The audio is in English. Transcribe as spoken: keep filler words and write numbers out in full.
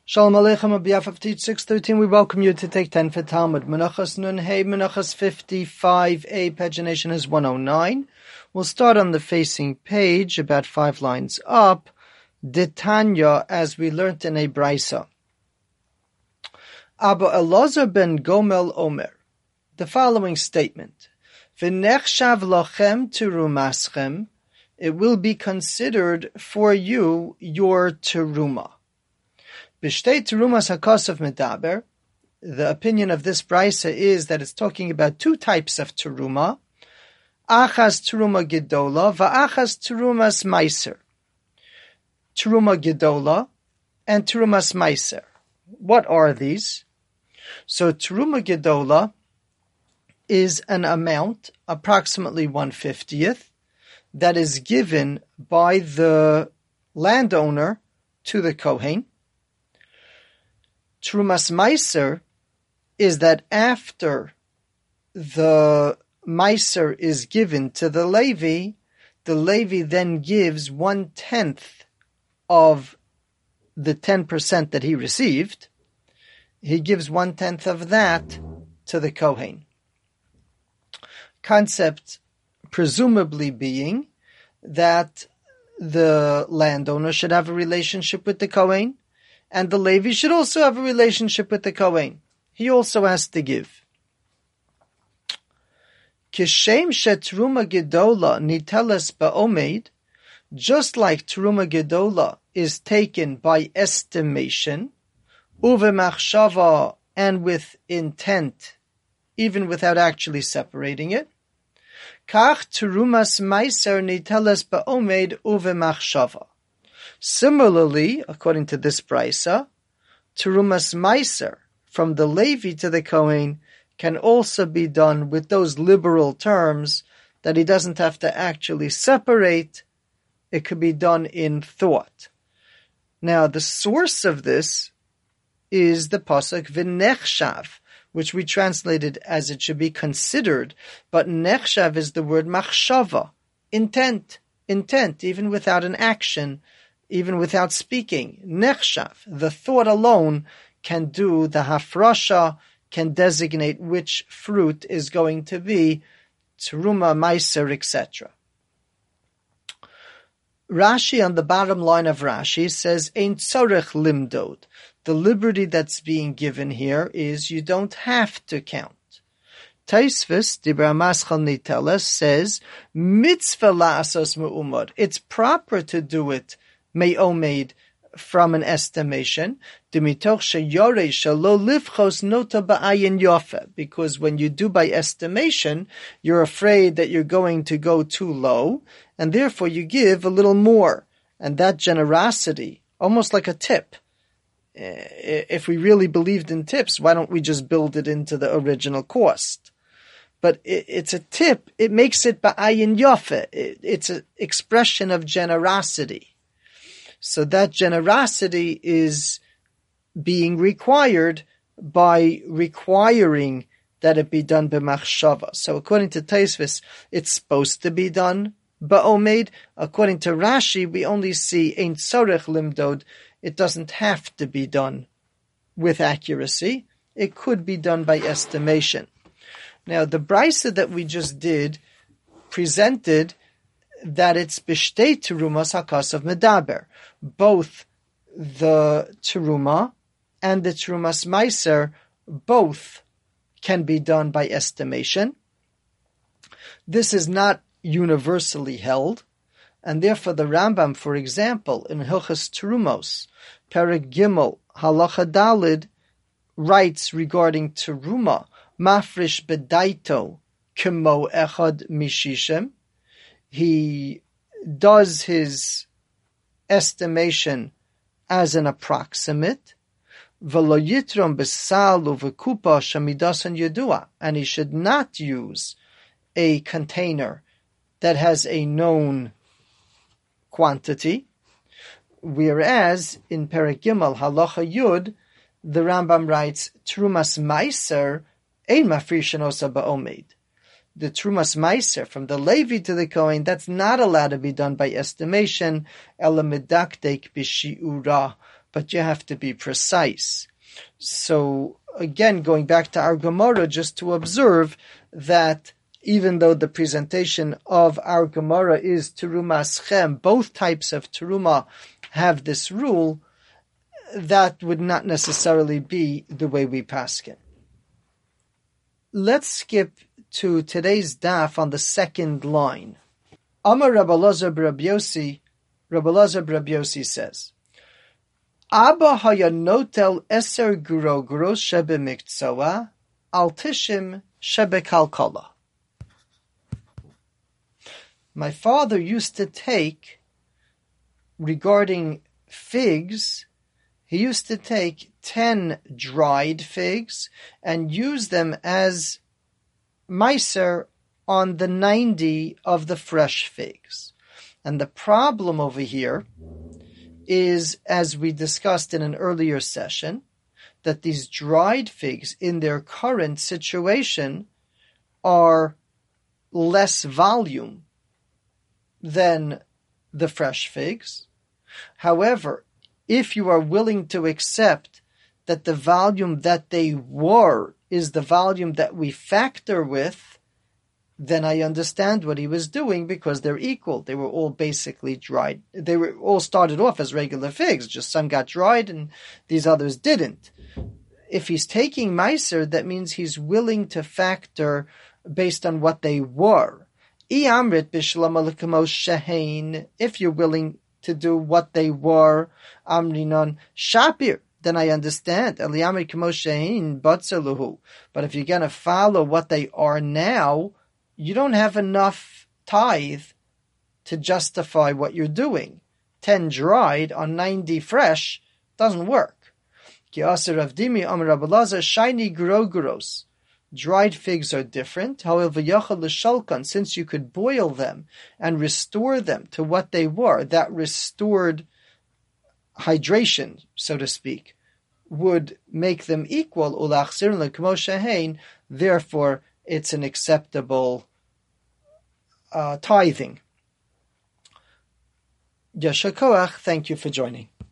Shalom Aleichem, on behalf of Teach six thirteen, we welcome you to take ten for Talmud. Menachos Nun Hey, Menachos fifty-five A, pagination is one oh nine. We'll start on the facing page, about five lines up. Detanya, as we learnt in a Brisa. Abba Elazar ben Gomel Omer, the following statement. V'nechshav lochem terumaschem, it will be considered for you your teruma. B'shtei terumas hakosov medaber, the opinion of this brisa is that it's talking about two types of teruma, achas teruma gedola, va'achas terumas meiser. Teruma gedola and terumas meiser. What are these? So teruma gedola is an amount, approximately one fiftieth, that is given by the landowner to the Kohen. Terumas meiser is that after the meiser is given to the Levi, the Levi then gives one-tenth of the ten percent that he received. He gives one-tenth of that to the Kohen. Concept presumably being that the landowner should have a relationship with the Kohen, and the Levi should also have a relationship with the Kohen. He also has to give. Kishem shetruma gedola niteles ba'omed, just like truma gedola is taken by estimation, uve machshava, and with intent, even without actually separating it, kach terumas meiser niteles ba'omed uve machshava. Similarly, according to this brisa, terumas meiser from the Levi to the Kohen can also be done with those liberal terms that he doesn't have to actually separate. It could be done in thought. Now, the source of this is the pasuk v'nechshav, which we translated as it should be considered, but nechshav is the word machshava, intent, intent, even without an action, even without speaking. Nechshav, the thought alone can do the hafrasha, can designate which fruit is going to be teruma, meiser, et cetera. Rashi, on the bottom line of Rashi, says, Ein tzorech limdod. The liberty that's being given here is you don't have to count. Taisvis, Dibra Maschal Niteles, says, mitzvah la'asos me'umad. It's proper to do it me'omed, from an estimation, because when you do by estimation, you're afraid that you're going to go too low, and therefore you give a little more. And that generosity, almost like a tip. If we really believed in tips, why don't we just build it into the original cost? But it's a tip. It makes it ba'ayin yofe. It's an expression of generosity. So that generosity is being required by requiring that it be done b'machshava. So according to Taisvis, it's supposed to be done ba'omed. According to Rashi, we only see ein tzorech limdod. It doesn't have to be done with accuracy. It could be done by estimation. Now, the brisa that we just did presented that it's b'shtei terumas hakosov medaber. Both the teruma and the terumas meiser, both can be done by estimation. This is not universally held, and therefore the Rambam, for example, in Hilchos Terumos, Perek Gimel, Halacha Dalid, writes regarding teruma, mafrish bedaito kemo echad mishishem. He does his estimation as an approximate, v'lo yitrom b'sal u'v'kupa shamidasan yedua, and he should not use a container that has a known quantity, whereas in Perek Gimel Halacha Yud, the Rambam writes, Trumas Meiser ein mafrishin osa ba'omed. The Trumas Meiser, from the Levi to the Kohen, that's not allowed to be done by estimation, ela medakdek b'shi'ura, but you have to be precise. So again, going back to our Gemara, just to observe that even though the presentation of our Gemara is Teruma Schem, both types of Teruma have this rule, that would not necessarily be the way we paskin. Let's skip to today's daf on the second line. Amar Rabbi Elazar Rabbi Yossi, Rabbi Elazar Rabbi Yossi says, Abba haya notel eser gurogros shebe miktsoa al tishim shebe kalkala. My father used to take, regarding figs, he used to take ten dried figs and use them as meiser on the ninety of the fresh figs. And the problem over here is, as we discussed in an earlier session, that these dried figs in their current situation are less volume than the fresh figs. However, if you are willing to accept that the volume that they were is the volume that we factor with, then I understand what he was doing, because they're equal. They were all basically dried. They were all started off as regular figs, just some got dried and these others didn't. If he's taking meiser, that means he's willing to factor based on what they were. If you're willing to do what they were, amrinon shapir, then I understand. But if you're going to follow what they are now, you don't have enough tithe to justify what you're doing. Ten dried on ninety fresh doesn't work. Shiny groguros. Dried figs are different. However, since you could boil them and restore them to what they were, that restored hydration, so to speak, would make them equal. Therefore, it's an acceptable uh, tithing. Yasher koach, thank you for joining.